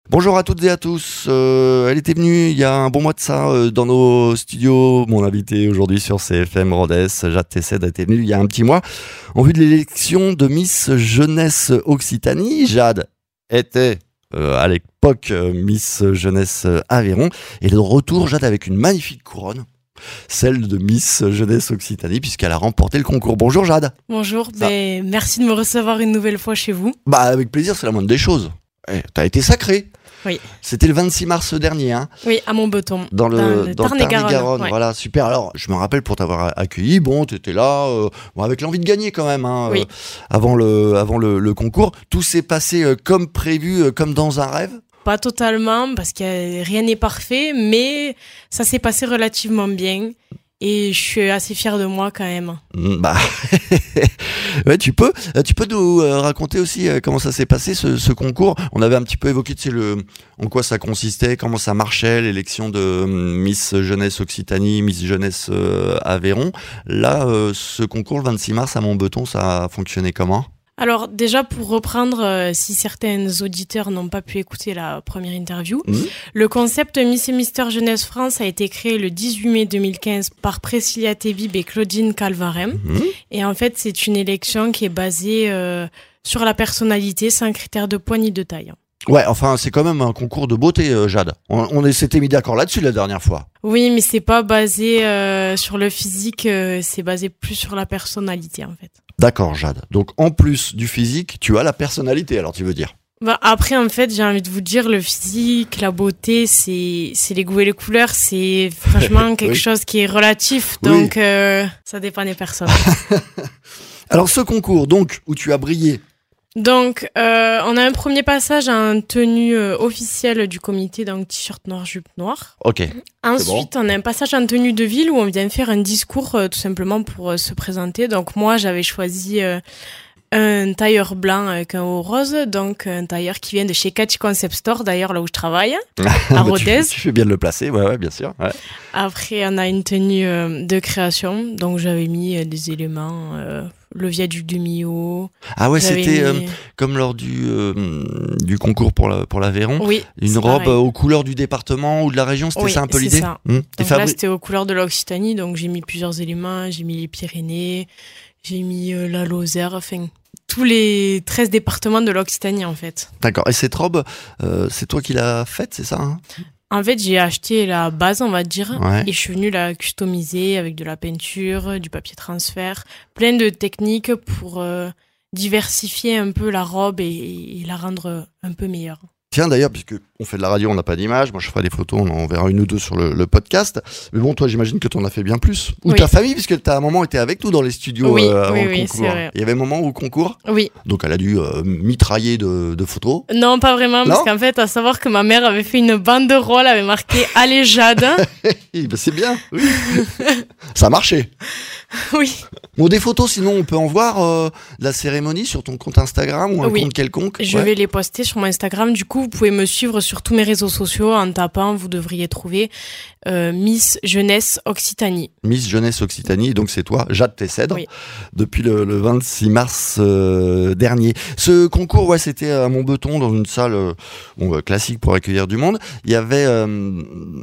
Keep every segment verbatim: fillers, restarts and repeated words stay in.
Bonjour à toutes et à tous. Euh, elle était venue il y a un bon mois de ça euh, dans nos studios. Mon invité aujourd'hui sur C F M Rodez, Jade Tessed, a été venue il y a un petit mois en vue de l'élection de Miss Jeunesse Occitanie. Jade était euh, à l'époque euh, Miss Jeunesse Aveyron et de retour, Jade, avec une magnifique couronne, celle de Miss Jeunesse Occitanie, puisqu'elle a remporté le concours. Bonjour Jade. Bonjour, ben, merci de me recevoir une nouvelle fois chez vous. Bah avec plaisir, c'est la moindre des choses. Eh, t'as été sacrée. Oui. C'était le vingt-six mars dernier, hein. Oui, à Montbeton. Dans le, dans le dans le Tarn-et-Garonne. Tarn-et-Garonne, Ouais. voilà, super. Alors, je me rappelle pour t'avoir accueilli, bon, t'étais là, euh, bon, avec l'envie de gagner quand même, hein, Oui. euh, avant le, avant le, le concours. Tout s'est passé euh, comme prévu, euh, comme dans un rêve. Pas totalement, parce que rien n'est parfait, mais ça s'est passé relativement bien. Et je suis assez fière de moi quand même. Mm, Bah, ouais, tu peux, euh, tu peux nous euh, raconter aussi euh, comment ça s'est passé ce, ce concours. On avait un petit peu évoqué, tu sais, le, en quoi ça consistait, comment ça marchait, l'élection de euh, Miss Jeunesse Occitanie, Miss Jeunesse euh, Aveyron. Là, euh, ce concours le vingt-six mars à Montbeton, ça a fonctionné comment ? Alors déjà, pour reprendre, euh, si certains auditeurs n'ont pas pu écouter la première interview, Mmh. le concept Miss et Mister Jeunesse France a été créé le dix-huit mai deux mille quinze par Priscilla Tebib et Claudine Calvarem. Mmh. Et en fait, c'est une élection qui est basée euh, sur la personnalité, sans critère de poids ni de taille. Ouais, enfin, c'est quand même un concours de beauté, euh, Jade. On, on est- s'était mis d'accord là-dessus la dernière fois. Oui, mais c'est pas basé euh, sur le physique, euh, c'est basé plus sur la personnalité en fait. D'accord, Jade. Donc, en plus du physique, tu as la personnalité, alors tu veux dire. Bah, après, en fait, j'ai envie de vous dire, le physique, la beauté, c'est c'est les goûts et les couleurs, c'est franchement quelque Oui. chose qui est relatif, Oui. donc euh, ça dépend des personnes. Alors, ce concours, donc, où tu as brillé. Donc, euh, on a un premier passage en tenue euh, officielle du comité, donc t-shirt noir, jupe noire. Ok. Ensuite, on a un passage en tenue de ville où on vient faire un discours euh, tout simplement pour euh, se présenter. Donc moi, j'avais choisi euh, un tailleur blanc avec un haut rose, donc un tailleur qui vient de chez Catchy Concept Store, d'ailleurs là où je travaille, à Bah, tu, Rodez. tu fais bien de le placer, ouais, ouais, bien sûr. Ouais. Après, on a une tenue euh, de création, donc j'avais mis euh, des éléments, euh, le viaduc de Millau. Ah ouais, J'avais c'était mis- euh, comme lors du, euh, du concours pour la- pour l'Aveyron. Oui, Une c'est robe pareil. euh, aux couleurs du département ou de la région, c'était Oui, ça un peu c'est l'idée. ça. Hum. Et Donc là, fabri- c'était aux couleurs de l'Occitanie, donc j'ai mis plusieurs éléments. J'ai mis les Pyrénées, j'ai mis euh, la Lozère, enfin, tous les treize départements de l'Occitanie, en fait. D'accord. Et cette robe, euh, c'est toi qui l'as faite, c'est ça, hein? En fait, j'ai acheté la base, on va dire, Ouais. et je suis venue la customiser avec de la peinture, du papier transfert, plein de techniques pour euh, diversifier un peu la robe et, et la rendre un peu meilleure. Tiens, d'ailleurs, puisque on fait de la radio, on n'a pas d'image. Moi, je ferai des photos, on en verra une ou deux sur le, le podcast. Mais bon, toi, j'imagine que tu en as fait bien plus. Ou Oui. ta famille, puisque tu as un moment été avec nous dans les studios Oui, euh, avant oui, le oui, concours. c'est vrai. Il y avait un moment où concours, Oui. donc elle a dû euh, mitrailler de, de photos. Non, pas vraiment, Non parce qu'en fait, à savoir que ma mère avait fait une banderole, avait marqué « Allez Jade ». Eh ben, c'est bien, oui. Ça a marché. Oui. Bon, des photos, sinon, on peut en voir euh, de la cérémonie sur ton compte Instagram ou un Oui. compte quelconque. Je Ouais. vais les poster sur mon Instagram. Du coup, vous pouvez me suivre sur tous mes réseaux sociaux en tapant, vous devriez trouver euh, Miss Jeunesse Occitanie. Miss Jeunesse Occitanie, donc c'est toi, Jade Tessed, Oui. depuis le, le vingt-six mars euh, dernier. Ce concours, ouais, c'était à Montbeton, dans une salle euh, bon, euh, classique pour accueillir du monde. Il y avait euh,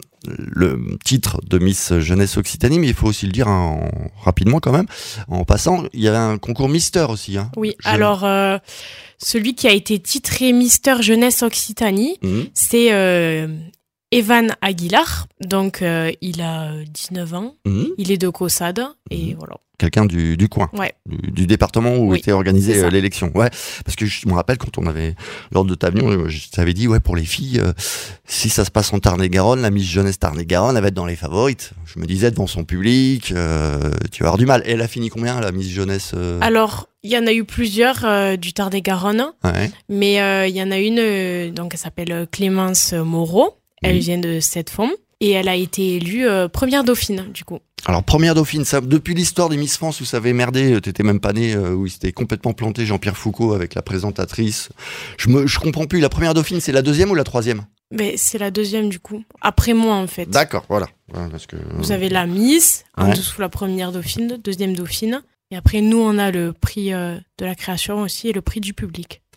le titre de Miss Jeunesse Occitanie, mais il faut aussi le dire hein, en- rapidement quand même. En passant, il y avait un concours Mister aussi. Hein. Oui, Je- alors euh, celui qui a été titré Mister Jeunesse Occitanie, Mhm. c'est euh, Evan Aguilar. Donc, euh, il a euh, dix-neuf ans. Mhm. Il est de Caussade. Et Mhm. voilà. Quelqu'un du, du coin. Ouais. Du, du département où Oui, était organisée c'est ça. euh, l'élection. Ouais, parce que je me rappelle quand on avait lors de ta venue, euh, je t'avais dit ouais pour les filles, euh, si ça se passe en Tarn-et-Garonne, la Miss Jeunesse Tarn-et-Garonne, elle va être dans les favorites. Je me disais devant son public, euh, tu vas avoir du mal. Et elle a fini combien la Miss Jeunesse euh, Alors, il y en a eu plusieurs euh, du Tarn-et-Garonne. ouais. Mais euh, il y en a une, euh, donc elle s'appelle euh, Clémence Moreau. Elle Oui. vient de Sept-Fonds. Et elle a été élue euh, première dauphine, du coup. Alors première dauphine, ça, depuis l'histoire des Miss France où ça avait merdé, euh, t'étais même pas né, euh, où il s'était complètement planté Jean-Pierre Foucault avec la présentatrice. Je me, je comprends plus. La première dauphine, c'est la deuxième ou la troisième? Mais c'est la deuxième, du coup. Après moi, en fait. D'accord, voilà. Voilà, parce que, Vous avez la Miss, en Ouais. dessous la première dauphine, deuxième dauphine. Et après, nous, on a le prix euh, de la création aussi et le prix du public.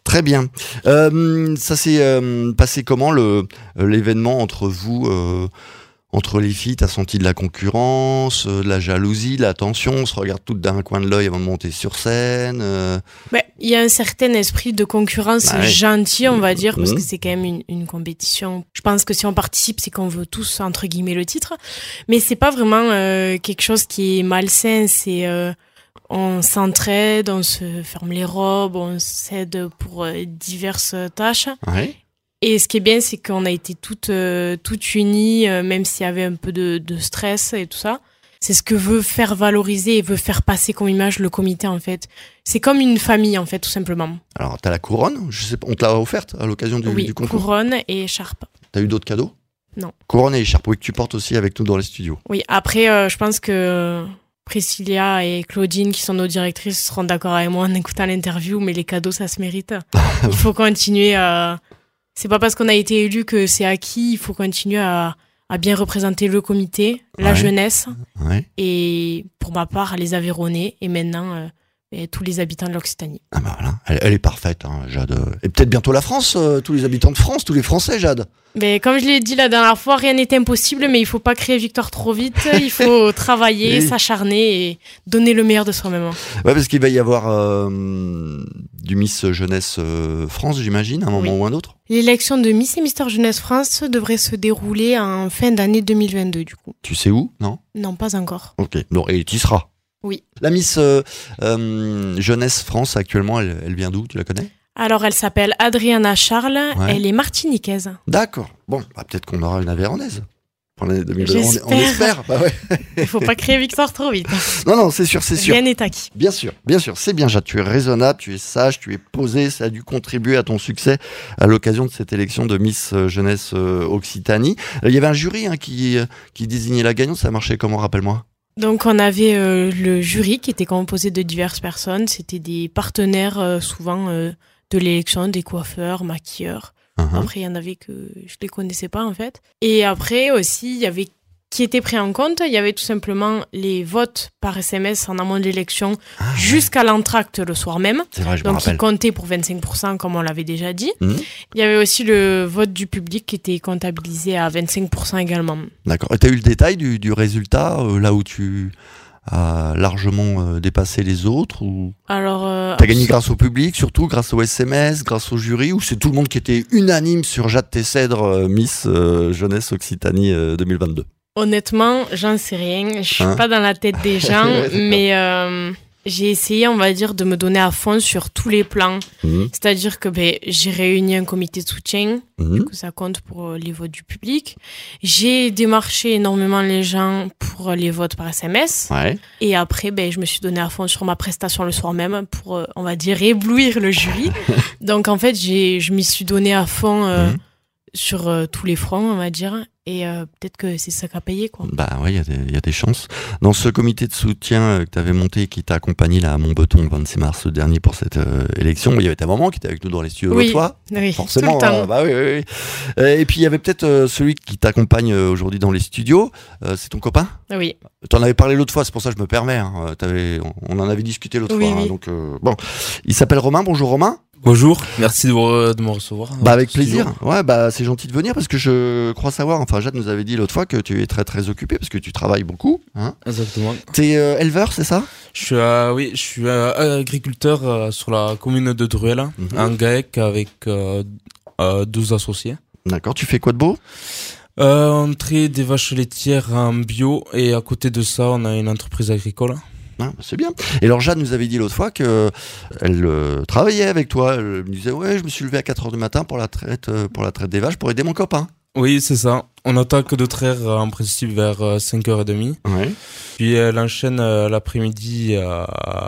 Très bien. Euh, ça s'est euh, passé comment le l'événement entre vous, euh, entre les filles? T'as senti de la concurrence, euh, de la jalousie, de la tension? On se regarde toutes d'un coin de l'œil avant de monter sur scène. Euh... Ben, il y a un certain esprit de concurrence Ouais. gentil, on va dire, parce Mmh. que c'est quand même une, une compétition. Je pense que si on participe, c'est qu'on veut tous, entre guillemets, le titre. Mais c'est pas vraiment euh, quelque chose qui est malsain. C'est euh, on s'entraide, on se ferme les robes, on s'aide pour euh, diverses tâches. Ouais. Et ce qui est bien, c'est qu'on a été toutes, euh, toutes unies, euh, même s'il y avait un peu de, de stress et tout ça. C'est ce que veut faire valoriser et veut faire passer comme image le comité, en fait. C'est comme une famille, en fait, tout simplement. Alors, t'as la couronne, je sais pas, on te l'a offerte à l'occasion du, oui, du concours. couronne et écharpe. T'as eu d'autres cadeaux? Non. Couronne et écharpe, oui, que tu portes aussi avec nous dans les studios. Oui, après, euh, je pense que Priscilla et Claudine, qui sont nos directrices, seront d'accord avec moi en écoutant l'interview, mais les cadeaux, ça se mérite. Il faut continuer à... C'est pas parce qu'on a été élu que c'est acquis, il faut continuer à, à bien représenter le comité, la Ouais. jeunesse, Ouais. et pour ma part, les Aveyronnais, et maintenant, euh, et tous les habitants de l'Occitanie. Ah bah voilà, elle, elle est parfaite, hein, Jade. Et peut-être bientôt la France, euh, tous les habitants de France, tous les Français, Jade. Mais comme je l'ai dit la dernière fois, rien n'est impossible, mais il faut pas créer victoire trop vite. Il faut travailler, Oui. s'acharner et donner le meilleur de soi-même. Ouais, parce qu'il va y avoir euh, du Miss Jeunesse euh, France, j'imagine, à un moment Oui. ou un autre. L'élection de Miss et Mister Jeunesse France devrait se dérouler en fin d'année deux mille vingt-deux, du coup. Tu sais où? Non? Non, pas encore. Ok. Bon, et tu y seras. Oui. La Miss euh, euh, Jeunesse France, actuellement, elle, elle vient d'où? Tu la connais? Alors, elle s'appelle Adriana Charles. Ouais. Elle est martiniquaise. D'accord. Bon, bah, peut-être qu'on aura une Avéronnaise pour l'année deux mille vingt. On, J'espère. on espère. Bah ouais. Il faut pas créer victoire trop vite. Non, non, c'est sûr, c'est sûr. Rien n'est acquis. Bien sûr, bien sûr, c'est bien, Jade. Tu es raisonnable, tu es sage, tu es posé. Ça a dû contribuer à ton succès à l'occasion de cette élection de Miss euh, Jeunesse euh, Occitanie. Euh, Il y avait un jury hein, qui, euh, qui désignait la gagnante. Ça marchait comment? Rappelle-moi. Donc, on avait euh, le jury qui était composé de diverses personnes. C'était des partenaires, euh, souvent, euh, de l'élection, des coiffeurs, maquilleurs. Uh-huh. Après, il y en avait que je les connaissais pas, en fait. Et après, aussi, il y avait qui était pris en compte. Il y avait tout simplement les votes par S M S en amont de l'élection Ah, ouais. jusqu'à l'entracte le soir même. C'est vrai, je me Donc, qui rappelle. comptait pour vingt-cinq pour cent, comme on l'avait déjà dit. Mhm. Il y avait aussi le vote du public qui était comptabilisé à vingt-cinq pour cent également. D'accord. Et tu as eu le détail du, du résultat, euh, là où tu as largement euh, dépassé les autres ou... Alors, euh, T'as gagné grâce au public, surtout grâce au S M S, grâce au jury, ou c'est tout le monde qui était unanime sur Jade Tessèdre, euh, Miss euh, Jeunesse Occitanie euh, deux mille vingt-deux? honnêtement, j'en sais rien. Je suis Hein pas dans la tête des gens, Ouais, c'est mais euh, j'ai essayé, on va dire, de me donner à fond sur tous les plans. Mhm. C'est-à-dire que ben, j'ai réuni un comité de soutien, Mhm. que ça compte pour euh, les votes du public. J'ai démarché énormément les gens pour euh, les votes par S M S. Ouais. Et après, ben, je me suis donné à fond sur ma prestation le soir même pour, euh, on va dire, éblouir le jury. Donc, en fait, j'ai, je m'y suis donné à fond euh, Mhm. sur euh, tous les fronts, on va dire. Et euh, peut-être que c'est ça qui a payé, quoi. Bah ouais, il y, a des- il y a des chances. Dans ce comité de soutien euh, que tu avais monté et qui t'a accompagné là, à Montbeton le vingt-six mars dernier pour cette euh, élection, il y avait ta maman qui était avec nous dans les studios Oui. l'autre fois. Oui, Forcément, tout le temps. euh, bah oui, oui, oui. Euh, et puis il y avait peut-être euh, celui qui t'accompagne euh, aujourd'hui dans les studios, euh, c'est ton copain? Oui. T'en avais parlé l'autre fois, c'est pour ça que je me permets. Hein. Euh, t'avais- on, on en avait discuté l'autre Oui, fois. hein, oui. donc euh, bon, il s'appelle Romain. Bonjour Romain. Bonjour, merci de, me- de me recevoir. Bah avec Studio. plaisir. Ouais, bah c'est gentil de venir parce que je crois savoir. Enfin, Jade nous avait dit l'autre fois que tu es très très occupé parce que tu travailles beaucoup. Hein. Exactement. T'es euh, éleveur, c'est ça? Je suis, euh, oui, je suis euh, agriculteur euh, sur la commune de Druel, Mhm. en GAEC, avec euh, euh, douze associés. D'accord. Tu fais quoi de beau? Euh, on traite des vaches laitières en bio et à côté de ça, on a une entreprise agricole. Ah, bah, c'est bien. Et alors Jade nous avait dit l'autre fois que elle euh, travaillait avec toi. Elle me disait ouais, je me suis levé à quatre heures du matin pour la traite euh, pour la traite des vaches pour aider mon copain. Oui, c'est ça. On attaque de traire euh, en principe vers euh, cinq heures trente. Ouais. Puis elle enchaîne euh, l'après-midi euh,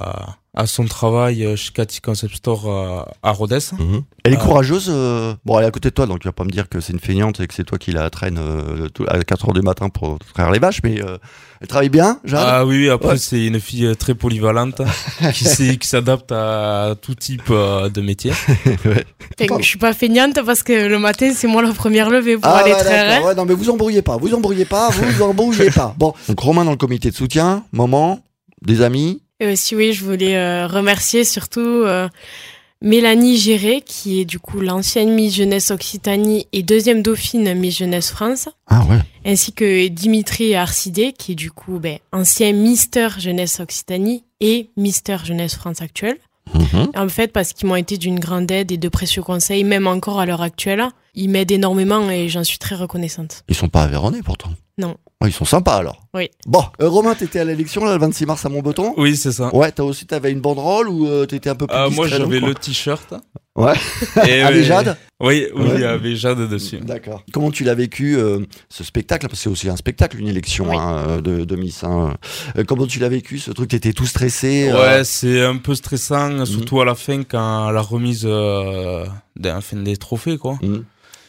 à son travail euh, chez Cathy Concept Store euh, à Rodez. Mhm. Elle est Euh, courageuse. euh, Bon, elle est à côté de toi, donc tu vas pas me dire que c'est une feignante et que c'est toi qui la traîne euh, tout- à quatre heures du matin pour traire les vaches, mais euh, elle travaille bien, Jade. Ah oui, oui, après Ouais. c'est une fille euh, très polyvalente qui, sait- qui s'adapte à tout type euh, de métier. Ouais. Fait que je suis pas feignante parce que le matin, c'est moi la première levée pour Ah aller ouais, traire. d'accord. Ouais, non, mais vous embrouillez pas, vous embrouillez pas, vous embrouillez pas. Bon, donc Romain dans le comité de soutien, maman, des amis. Et aussi, oui, je voulais euh, remercier surtout euh, Mélanie Géré, qui est du coup l'ancienne Miss Jeunesse Occitanie et deuxième dauphine Miss Jeunesse France. Ah ouais. Ainsi que Dimitri Arcidé, qui est du coup ben, ancien Mister Jeunesse Occitanie et Mister Jeunesse France actuelle. Mmh. En fait, parce qu'ils m'ont été d'une grande aide et de précieux conseils, même encore à l'heure actuelle. Ils m'aident énormément et j'en suis très reconnaissante. Ils sont pas aveyronnais pourtant. Non. Oh, ils sont sympas alors. Oui. Bon, euh, Romain, t'étais à l'élection là, le vingt-six mars à Montbeton. Oui, c'est ça. Ouais, t'as aussi t'avais une banderole ou euh, t'étais un peu plus Euh, discret, moi, j'avais donc, le t-shirt. Ouais. Et Avec oui, Jade. Oui, oui, Ouais. il y avait Jade dessus. D'accord. Comment tu l'as vécu euh, ce spectacle? Parce que c'est aussi un spectacle, une élection Oui. hein, de, de Miss. Hein. Euh, comment tu l'as vécu ce truc? T'étais tout stressé? Ouais, euh... c'est un peu stressant, surtout à la fin, quand la remise euh, des, enfin, des trophées, quoi. mmh.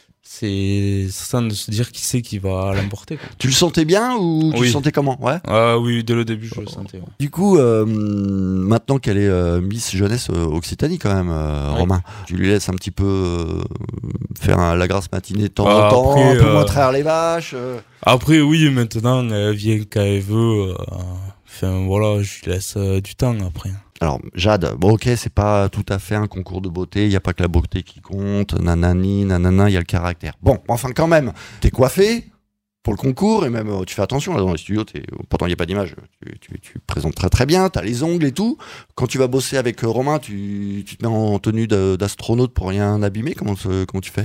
C'est stressant de se dire qui c'est qui va l'emporter, quoi. Tu le sentais bien ou tu Oui. le sentais comment? Ouais. Ah oui, dès le début, je le sentais. Ouais. Du coup, euh, maintenant qu'elle est euh, Miss Jeunesse euh, Occitanie quand même, euh, Oui. Romain, tu lui laisses un petit peu euh, faire un- la grasse matinée de temps Ah, en temps, après, un peu euh, moins traire les vaches. euh. Après, oui, maintenant, elle vient quand elle veut. euh, Enfin, voilà, je lui laisse euh, du temps après. Alors, Jade, bon ok, c'est pas tout à fait un concours de beauté, il n'y a pas que la beauté qui compte, nanani, nanana, il y a le caractère. Bon, enfin quand même, t'es coiffé pour le concours, et même euh, tu fais attention, là dans les studios, t'es, pourtant il n'y a pas d'image, tu, tu, tu présentes très très bien, t'as les ongles et tout. Quand tu vas bosser avec euh, Romain, tu, tu te mets en tenue de- d'astronaute pour rien abîmer, comment, se- comment tu fais?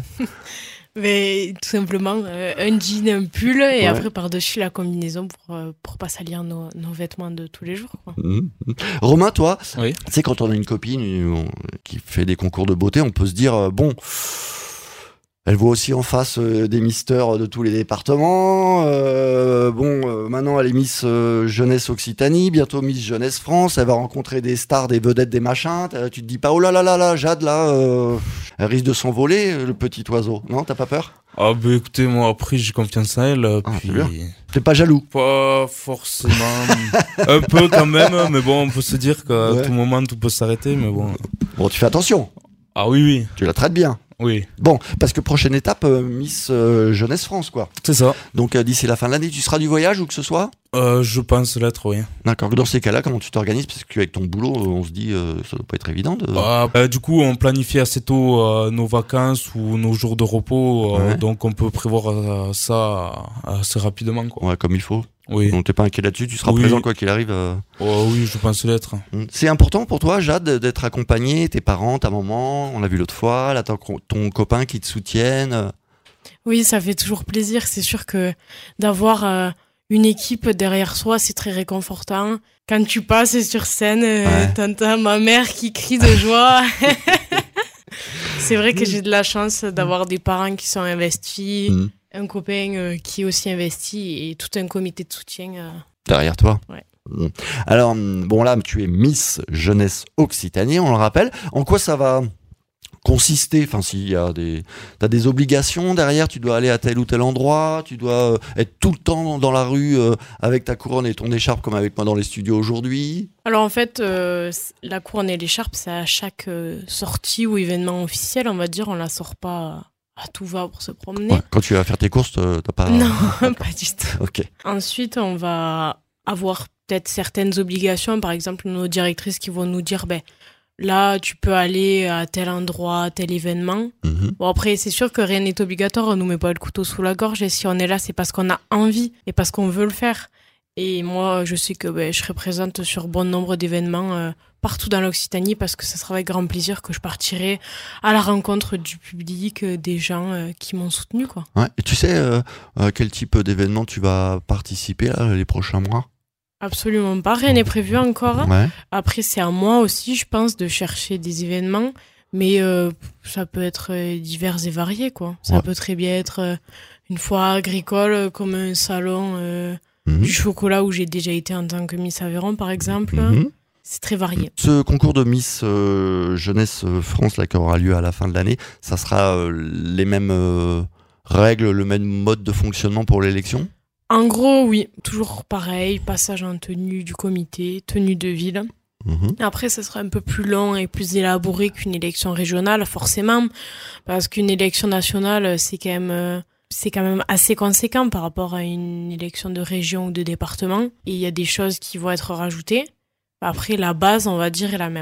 Mais tout simplement, euh, un jean, un pull, et Ouais. après par-dessus la combinaison pour, euh, pour pas salir nos, nos vêtements de tous les jours, quoi. Mhm. Romain, toi, Oui. tu sais, quand on a une copine euh, on- qui fait des concours de beauté, on peut se dire, euh, bon, elle voit aussi en face euh, des misters de tous les départements. euh, bon, euh, maintenant, elle est Miss euh, Jeunesse Occitanie, bientôt Miss Jeunesse France. Elle va rencontrer des stars, des vedettes, des machins. T'as- Tu te dis pas, oh là là là là, Jade, là, euh, elle risque de s'envoler, euh, le petit oiseau. Non, t'as pas peur? Ah bah écoutez, moi après j'ai confiance en elle, euh, Ah, puis c'est bien. T'es pas jaloux? pas forcément, un peu quand même, mais bon, on peut se dire qu'à Ouais. tout moment tout peut s'arrêter, mais bon. Bon, tu fais attention, Ah oui, oui, tu la traites bien. oui, Bon, parce que prochaine étape, euh, Miss euh, Jeunesse France, quoi. c'est ça. Donc euh, d'ici la fin de l'année, tu seras du voyage ou que ce soit? Euh, je pense l'être, oui. D'accord. Dans ces cas-là, comment tu t'organises? Parce qu'avec ton boulot, euh, on se dit, euh, ça doit pas être évident. De... Ah, bah, du coup, on planifie assez tôt euh, nos vacances ou nos jours de repos, euh, Ouais. donc on peut prévoir euh, ça assez rapidement, quoi. Ouais, comme il faut. Oui, Donc t'es pas inquiet là-dessus, tu seras Oui. présent quoi qu'il arrive. euh. Oh, oui, je pense l'être. C'est important pour toi, Jade, d'être accompagné, tes parents, ta maman, on l'a vu l'autre fois, là, ton, ton copain qui te soutiennent. Oui, ça fait toujours plaisir. C'est sûr que d'avoir euh, une équipe derrière soi, c'est très réconfortant. Quand tu passes sur scène, euh, Ouais. t'entends ma mère qui crie de joie. C'est vrai que j'ai de la chance d'avoir des parents qui sont investis, Mhm. un copain euh, qui est aussi investi et tout un comité de soutien. euh. Derrière toi. Ouais. Mm. Alors, mm, bon là, tu es Miss Jeunesse Occitanie, on le rappelle. En quoi ça va consister? Enfin, s'il y a des, t'as des obligations derrière, tu dois aller à tel ou tel endroit, tu dois euh, être tout le temps dans la rue euh, avec ta couronne et ton écharpe comme avec moi dans les studios aujourd'hui. Alors en fait, euh, c- la couronne et l'écharpe, c'est à chaque euh, sortie ou événement officiel, on va dire. On la sort pas à tout va pour se promener. Ouais, quand tu vas faire tes courses, euh, t'as pas. Non, pas du tout. Ok. Ensuite, on va avoir peut-être certaines obligations. Par exemple, nos directrices qui vont nous dire, ben, là, tu peux aller à tel endroit, à tel événement. Mhm. Bon, après, c'est sûr que rien n'est obligatoire. On nous met pas le couteau sous la gorge. Et si on est là, c'est parce qu'on a envie et parce qu'on veut le faire. Et moi, je sais que ben, je serai présente sur bon nombre d'événements euh, partout dans l'Occitanie parce que ce sera avec grand plaisir que je partirai à la rencontre du public, euh, des gens euh, qui m'ont soutenu, quoi. Ouais. Et tu sais euh, euh, quel type d'événement tu vas participer là, les prochains mois? Absolument pas. Rien n'est prévu encore. Ouais. Après, c'est à moi aussi, je pense, de chercher des événements. Mais euh, ça peut être euh, divers et varié, quoi. Ça Ouais. peut très bien être euh, une foire agricole, euh, comme un salon euh, Mhm. du chocolat où j'ai déjà été en tant que Miss Aveyron, par exemple. Mhm. C'est très varié. Ce concours de Miss euh, Jeunesse euh, France là, qui aura lieu à la fin de l'année, ça sera euh, les mêmes euh, règles, le même mode de fonctionnement pour l'élection? En gros, oui, toujours pareil, passage en tenue du comité, tenue de ville. Mhm. Après, ça sera un peu plus long et plus élaboré qu'une élection régionale, forcément, parce qu'une élection nationale, c'est quand même, euh, c'est quand même assez conséquent par rapport à une élection de région ou de département. Et il y a des choses qui vont être rajoutées. Après, la base, on va dire, est la même. Pour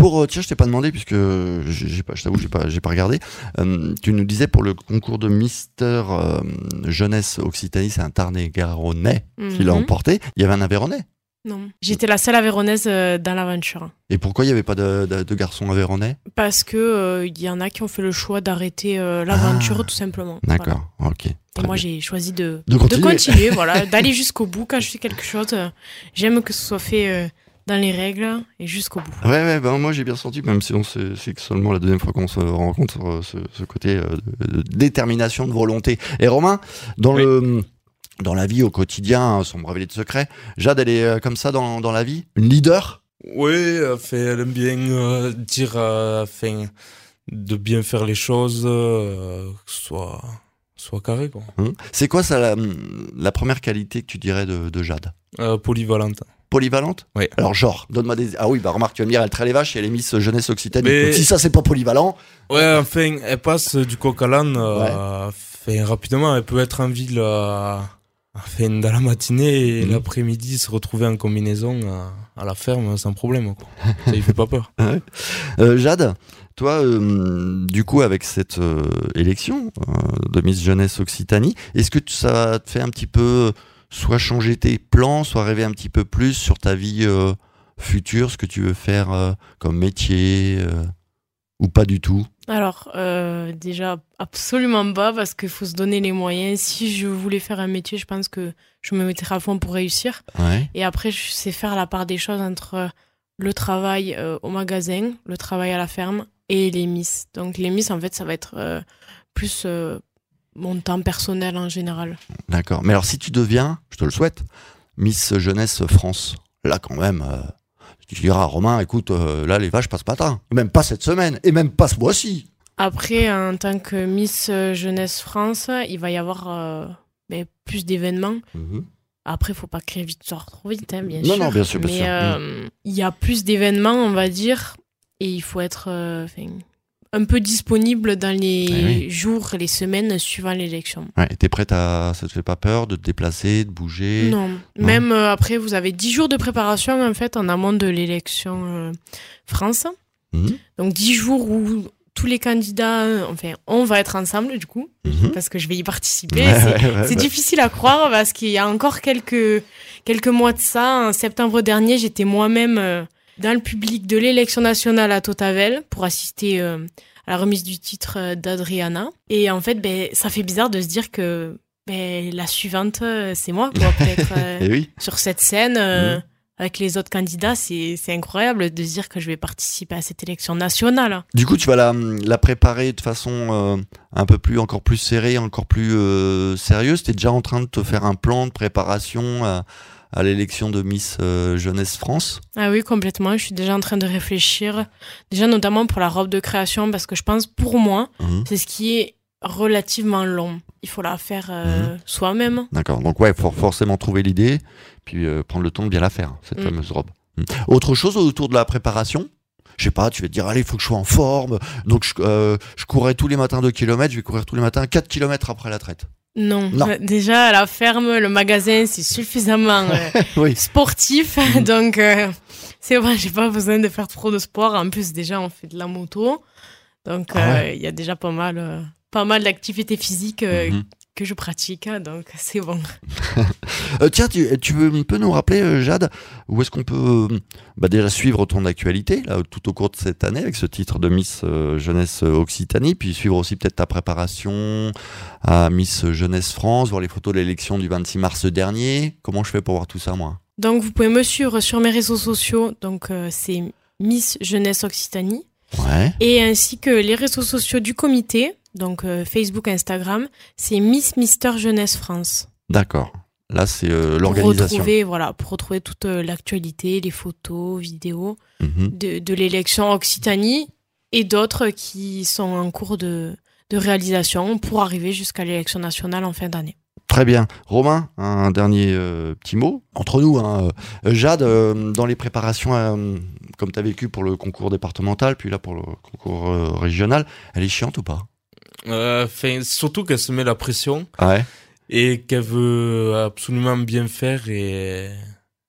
pour euh, tiens, je t'ai pas demandé puisque j'ai, j'ai pas, je t'avoue, j'ai pas, j'ai pas regardé. Euh, tu nous disais pour le concours de Mister euh, Jeunesse Occitanie, c'est un Tarn-et-Garonnais mm-hmm. qui l'a emporté. Il y avait un Aveyronais. Non, j'étais la seule Aveyronnaise euh, dans l'aventure. Et pourquoi il n'y avait pas de, de, de garçons Aveyronais ? Parce que il euh, y en a qui ont fait le choix d'arrêter euh, l'aventure ah, tout simplement. D'accord, voilà. ok. Et moi, j'ai choisi de, de continuer, de continuer voilà, d'aller jusqu'au bout. Quand je fais quelque chose, euh, j'aime que ce soit fait euh, dans les règles et jusqu'au bout. Ouais, ouais ben, moi j'ai bien senti, même si on se, c'est seulement la deuxième fois qu'on se rencontre, ce, ce côté euh, de, de détermination, de volonté. Et Romain, dans oui. le... Dans la vie, au quotidien, sans me révéler de secret, Jade, elle est euh, comme ça dans, dans la vie ? Une leader ? Oui, euh, elle aime bien euh, dire, euh, fin, de bien faire les choses, euh, que ce soit, soit carré, quoi. Hum. C'est quoi ça, la, la première qualité que tu dirais de, de Jade ? euh, Polyvalente. Polyvalente ? Oui. Alors genre, donne-moi des... Ah oui, bah remarque, tu vas me dire, elle traite les vaches et elle est Miss Jeunesse Occitanie. Mais... Donc, si ça, c'est pas polyvalent... Ouais, enfin, elle passe du coq à l'âne euh, ouais. rapidement. Elle peut être en ville... Euh... Enfin, dans la matinée et mmh. l'après-midi, se retrouver en combinaison à, à la ferme sans problème, quoi. Ça lui fait pas peur. Ouais. Euh, Jade, toi, euh, du coup, avec cette euh, élection euh, de Miss Jeunesse Occitanie, est-ce que ça te fait un petit peu soit changer tes plans, soit rêver un petit peu plus sur ta vie euh, future, ce que tu veux faire euh, comme métier euh, ou pas du tout ? Alors, euh, déjà, absolument pas, parce qu'il faut se donner les moyens. Si je voulais faire un métier, je pense que je me mettrais à fond pour réussir. Ouais. Et après, je sais faire la part des choses entre le travail euh, au magasin, le travail à la ferme et les Miss. Donc, les Miss, en fait, ça va être euh, plus euh, mon temps personnel en général. D'accord. Mais alors, si tu deviens, je te le souhaite, Miss Jeunesse France, là, quand même... Euh... Tu diras, Romain, écoute, euh, là, les vaches passent pas tard. Même pas cette semaine, et même pas ce mois-ci. Après, en tant que Miss Jeunesse France, il va y avoir euh, mais plus d'événements. Mm-hmm. Après, il faut pas que vite sorte trop vite, hein, bien non, sûr. Non, bien sûr, bien Mais sûr. euh, mm. il y a plus d'événements, on va dire, et il faut être euh, un peu disponible dans les ah, oui. jours, les semaines suivant l'élection. Ouais, t'es prête à... Ça te fait pas peur de te déplacer, de bouger ? Non, non. Même euh, après, vous avez dix jours de préparation, en fait, en amont de l'élection euh, France. Mmh. Donc, dix jours où tous les candidats, enfin, on va être ensemble, du coup, mmh. parce que je vais y participer. Ouais, c'est ouais, ouais, c'est ouais. difficile à croire, parce qu'il y a encore quelques, quelques mois de ça, en septembre dernier, j'étais moi-même... Euh, dans le public de l'élection nationale à Totavel pour assister euh, à la remise du titre d'Adriana. Et en fait, ben, ça fait bizarre de se dire que ben, la suivante, c'est moi, quoi, peut-être euh, oui. sur cette scène euh, mmh. avec les autres candidats. C'est, c'est incroyable de se dire que je vais participer à cette élection nationale. Du coup, tu vas la, la préparer de façon euh, un peu plus, encore plus serrée, encore plus euh, sérieuse. Tu es déjà en train de te faire un plan de préparation à, à l'élection de Miss euh, Jeunesse France ? Ah oui, complètement. Je suis déjà en train de réfléchir. Déjà, notamment pour la robe de création, parce que je pense, pour moi, mmh. c'est ce qui est relativement long. Il faut la faire euh, mmh. soi-même. D'accord. Donc, ouais, il faut forcément trouver l'idée, puis euh, prendre le temps de bien la faire, cette mmh. fameuse robe. Mmh. Autre chose autour de la préparation ? Je sais pas, tu vas te dire, allez, il faut que je sois en forme. Donc, je, euh, je courais tous les matins deux kilomètres, je vais courir tous les matins quatre kilomètres après la traite. Non. non. Déjà, à la ferme, le magasin, c'est suffisamment euh, oui. sportif. Mmh. Donc, euh, c'est vrai, j'ai pas besoin de faire trop de sport. En plus, déjà, on fait de la moto. Donc, il ah ouais. euh, y a déjà pas mal, euh, pas mal d'activités physiques euh, mmh. que je pratique. Donc, c'est bon. euh, tiens, tu, tu peux nous rappeler, euh, Jade, où est-ce qu'on peut euh, bah déjà suivre ton actualité là, tout au cours de cette année avec ce titre de Miss euh, Jeunesse Occitanie, puis suivre aussi peut-être ta préparation à Miss Jeunesse France, voir les photos de l'élection du vingt-six mars dernier. Comment je fais pour voir tout ça, moi ? Donc, vous pouvez me suivre sur mes réseaux sociaux. Donc, euh, c'est Miss Jeunesse Occitanie. Ouais. Et ainsi que les réseaux sociaux du comité. Donc, euh, Facebook, Instagram. C'est Miss Mister Jeunesse France. D'accord. Là, c'est euh, l'organisation. Pour retrouver, voilà, pour retrouver toute euh, l'actualité, les photos, vidéos mmh. de, de l'élection Occitanie et d'autres qui sont en cours de, de réalisation pour arriver jusqu'à l'élection nationale en fin d'année. Très bien. Romain, un dernier euh, petit mot. Entre nous, hein, euh, Jade, euh, dans les préparations, euh, comme tu as vécu pour le concours départemental, puis là pour le concours euh, régional, elle est chiante ou pas ? euh, Surtout qu'elle se met la pression. Ouais. Et qu'elle veut absolument bien faire et,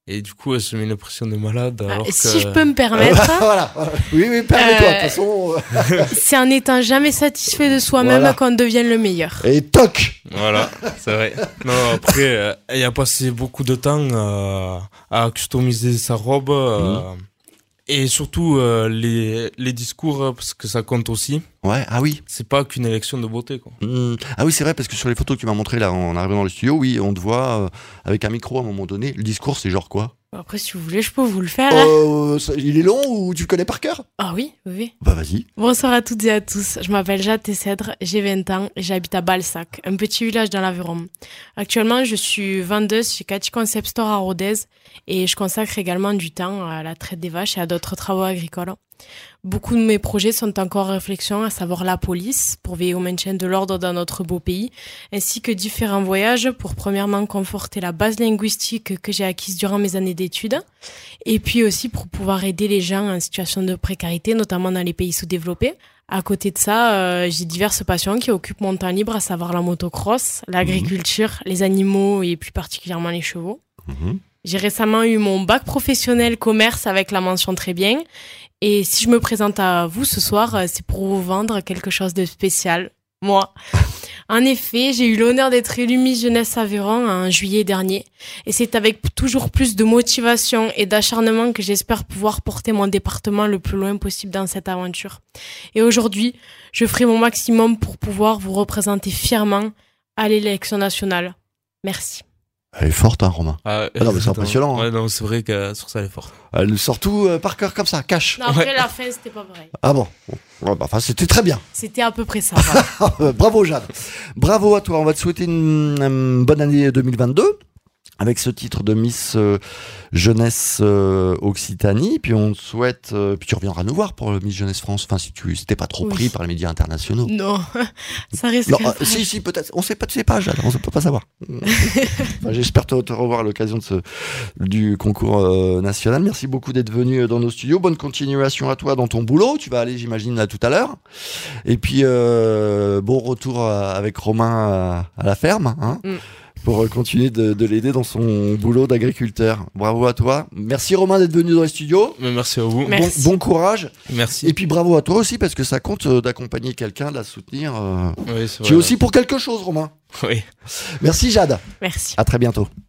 Et du coup, elle se met une pression de malade. Ah, Alors que... Si je peux me permettre. Voilà. Oui, oui, permets-toi. De toute Euh, façon. C'est en n'étant jamais satisfait de soi-même Voilà. qu'on devient le meilleur. Et toc. Voilà, c'est vrai. Non, après, euh, elle a passé beaucoup de temps euh, à customiser sa robe. Euh, Mmh. Et surtout, euh, les, les discours, parce que ça compte aussi. Ouais. Ah oui. C'est pas qu'une élection de beauté, quoi. Mmh. Ah oui, c'est vrai, parce que sur les photos que tu m'as montrées là en arrivant dans le studio, oui, on te voit euh, avec un micro à un moment donné. Le discours, c'est genre quoi? Après, si vous voulez, je peux vous le faire. hein. euh, ça- Il est long ou tu le connais par cœur? Ah oui, oui, oui. Bah vas-y. Bonsoir à toutes et à tous. Je m'appelle Jade Tessèdre, j'ai vingt ans et j'habite à Balsac, un petit village dans l'Aveyron. Actuellement, je suis vendeuse chez Cathy Concept Store à Rodez et je consacre également du temps à la traite des vaches et à d'autres travaux agricoles. Beaucoup de mes projets sont encore en réflexion, à savoir la police, pour veiller au maintien de l'ordre dans notre beau pays, ainsi que différents voyages pour premièrement conforter la base linguistique que j'ai acquise durant mes années d'études, et puis aussi pour pouvoir aider les gens en situation de précarité, notamment dans les pays sous-développés. À côté de ça, euh, j'ai diverses passions qui occupent mon temps libre, à savoir la motocross, l'agriculture, les animaux et plus particulièrement les chevaux. Mmh. J'ai récemment eu mon bac professionnel commerce avec la mention très bien. Et si je me présente à vous ce soir, euh, c'est pour vous vendre quelque chose de spécial. Moi. En effet, j'ai eu l'honneur d'être élue Miss Jeunesse Aveyron en juillet dernier. Et c'est avec toujours plus de motivation et d'acharnement que j'espère pouvoir porter mon département le plus loin possible dans cette aventure. Et aujourd'hui, je ferai mon maximum pour pouvoir vous représenter fièrement à l'élection nationale. Merci. Elle est forte, hein, Romain. Ah, Ah non, mais c'est impressionnant, hein. Ouais, non, c'est vrai que sur ça, elle est forte. Elle nous sort tout euh, par cœur comme ça, cash. Non, après Ouais. la fin, c'était pas pareil. Ah bon. Ouais, bah, enfin, c'était très bien. C'était à peu près ça. Voilà. Bravo Jade. Bravo à toi. On va te souhaiter une, une bonne année deux mille vingt-deux avec ce titre de Miss euh, Jeunesse euh, Occitanie. Puis on te souhaite. euh, puis tu reviendras nous voir pour le Miss Jeunesse France. Enfin, si tu n'étais pas trop Oui. pris par les médias internationaux. Non, ça risque. Non, euh, si, si, peut-être. On sait pas, tu sais pas, Jade. On ne peut pas savoir. Enfin, j'espère te, te revoir à l'occasion de ce, du concours euh, national. Merci beaucoup d'être venu dans nos studios. Bonne continuation à toi dans ton boulot. Tu vas aller, j'imagine, là tout à l'heure. Et puis, euh, bon retour à- avec Romain à, à la ferme, hein, Mm. pour euh, continuer de, de l'aider dans son boulot d'agriculteur. Bravo à toi. Merci Romain d'être venu dans les studios. Mais merci à vous. Mais- Bon, Merci. bon courage. Merci. Et puis bravo à toi aussi parce que ça compte euh, d'accompagner quelqu'un, de la soutenir. euh. Oui, c'est Tu es vrai. aussi pour quelque chose, Romain. Oui. Merci Jade. Merci. À très bientôt.